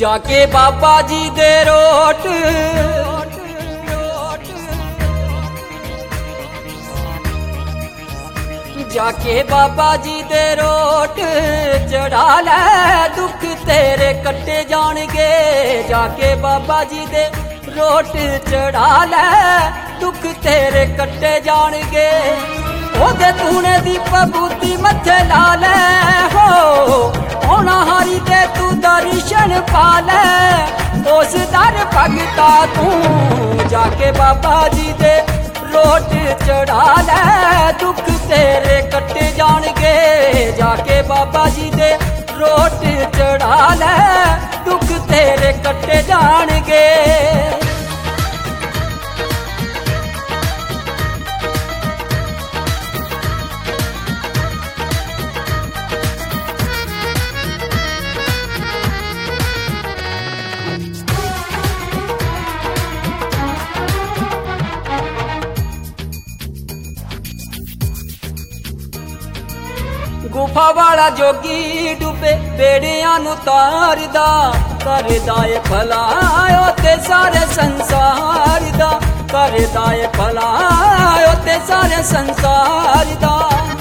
जाके बाबा जी they wrote जाके बाबा जी they wrote चढ़ा ले दुख तेरे कट्टे जाणगे। जाके बाबा जी दे रोट चढ़ा ले दुख तेरे कट्टे जाणगे। ओदे तूने दी पबूती मथे ला ले हो होना हारी ते तू दर्शन पा ले। उस दर भगता तू जाके बाबा जी दे रोट चढ़ा ले दुख तेरे कट्टे जाणगे। जाके बाबा जी दे रोट चढ़ा ले दुख तेरे कट्टे जाणगे। गुफा वाला जोगी डुबे बेड़ियां नू तारदा करदा ए भला ओते सारे संसार दा। करदा ए भला ओते सारे संसार दा।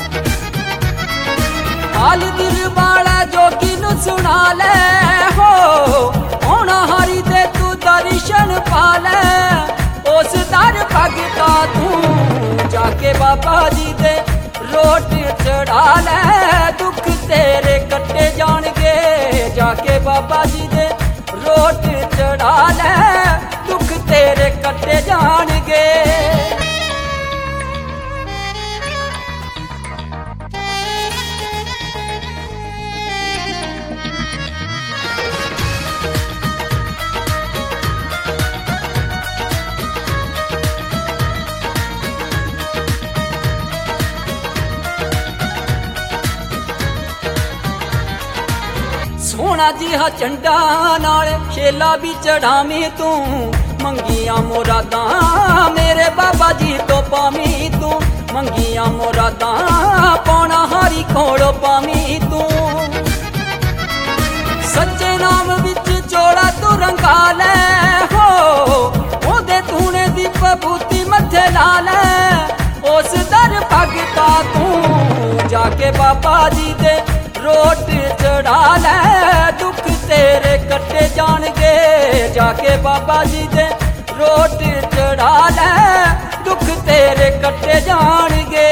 हाल दिल वाला जोगी नू सुना ले हो होना हारी ते तू दर्शन पा ले। उस दर भगता तू जाके बाबा जी दे रोट चढ़ा ले दुख तेरे कट्टे जाणगे। जाके बाबा जी दे रोट चढ़ा ले दुख तेरे कट्टे जाणगे। सोना जी हा चंडा नाल शेला भी चढ़ावी तू। मंगिया मुरादा मेरे बाबा जी तो पावी तू। मंगिया मुरादा पौना हारी कोड़ो पावी तू। सच्चे नाम विच चोड़ा तू रंगा ले हो ओदे तूने दी पबूती मथे ला ले। उस दर भगता तू जाके बाबा जी दे रोट चढ़ा ले दुख तेरे कट्टे जाणगे। जाके बाबा जी दे रोट चढ़ा ले दुख तेरे कट्टे जाणगे।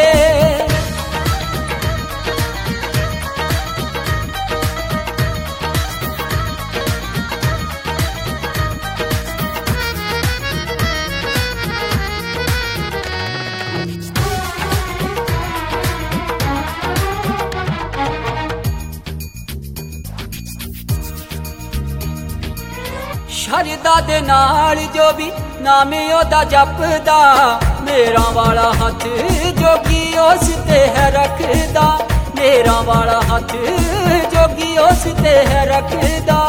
शरदा दे नाल जो भी नाम ओदा जपदा। मेरा वाला हथ जोगी उस ते है रखदा। मेरा वाला हथ जोगी उस ते है रखदा।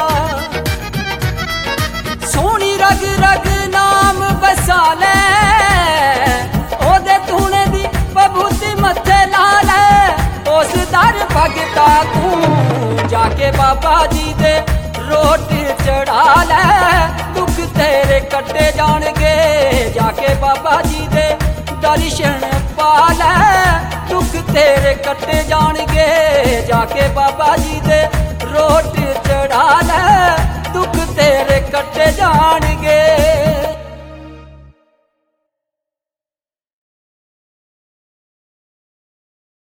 सोनी रग रग नाम बसा ले ओदे तूने दी बबूती मथे ला ले। उस दर भगता तू जाके बाबा जी दे रोट चढ़ा ले दुख तेरे कट्टे जाणगे। जाके बाबा जी दे दर्शन पा ले दुख तेरे कट्टे जाणगे। जाके बाबा जी दे रोट चढ़ा ले दुख तेरे कट्टे जाणगे।